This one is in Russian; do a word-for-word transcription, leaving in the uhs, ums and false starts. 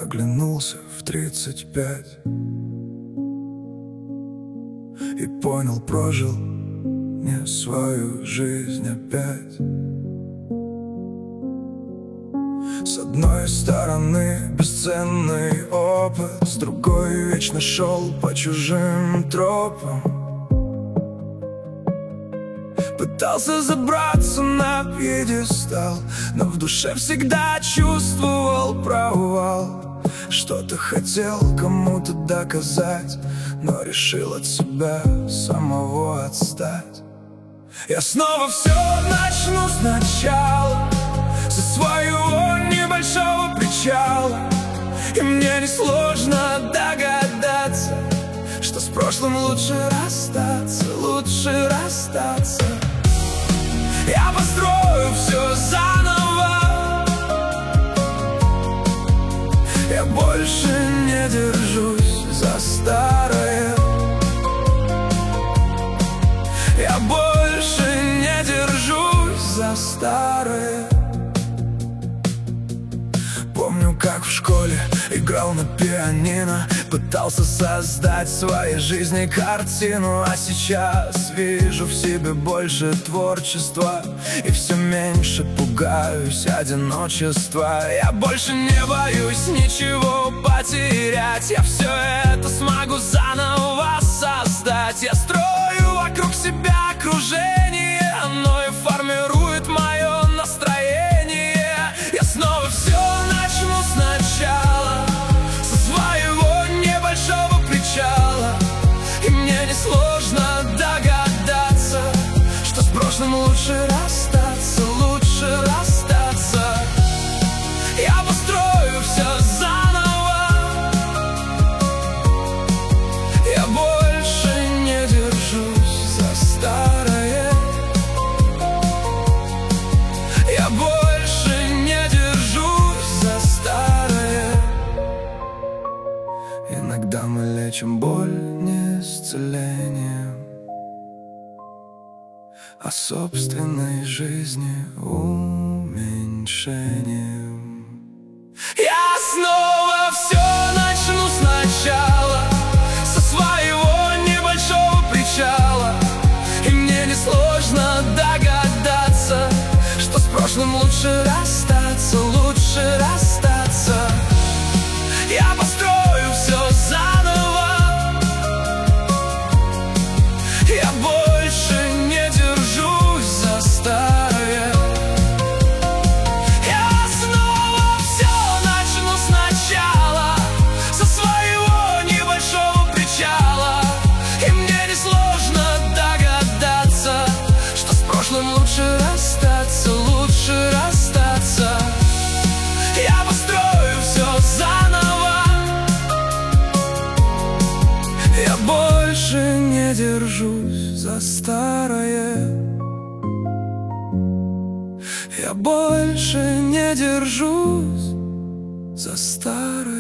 оглянулся в тридцать пять и понял, прожил не свою жизнь опять. С одной стороны бесценный опыт, с другой вечно шел по чужим тропам. Пытался забраться на пьедестал, но в душе всегда чувствовал провал. Что-то хотел кому-то доказать, но решил от себя самого отстать. Я снова все начну сначала, со своего небольшого причала. И мне несложно догадаться, что с прошлым лучше расстаться, лучше расстаться. Я построю все заново, я больше не держусь за старое. Я больше не держусь за старое. Помню, как в школе играл на пианино, пытался создать в своей жизни картину. А сейчас вижу в себе больше творчества и все меньше пугаюсь одиночества. Я больше не боюсь ничего потерять, я все это смогу заново создать. Я строю вокруг себя окружение, оно и формирует мое настроение. Я снова все начну сначала, со своего небольшого причала. И мне несложно догадаться, что с прошлым лучше расстаться, лучше расстаться. Я построю все заново, я больше не держусь за старое. Я больше не держусь за старое. Иногда мы лечим боль не исцелением, а собственной жизни уменьшением. Я снова все начну сначала, со своего небольшого причала. И мне несложно догадаться, что с прошлым лучше расстаться, лучше расстаться. Я построю все заново, я больше не держусь за старое. Я снова все начну сначала, со своего небольшого причала. И мне несложно догадаться, что с прошлым лучше расстаться, лучше расстаться. Я построю все заново, я больше не держусь за старое. Я больше не держусь за старое.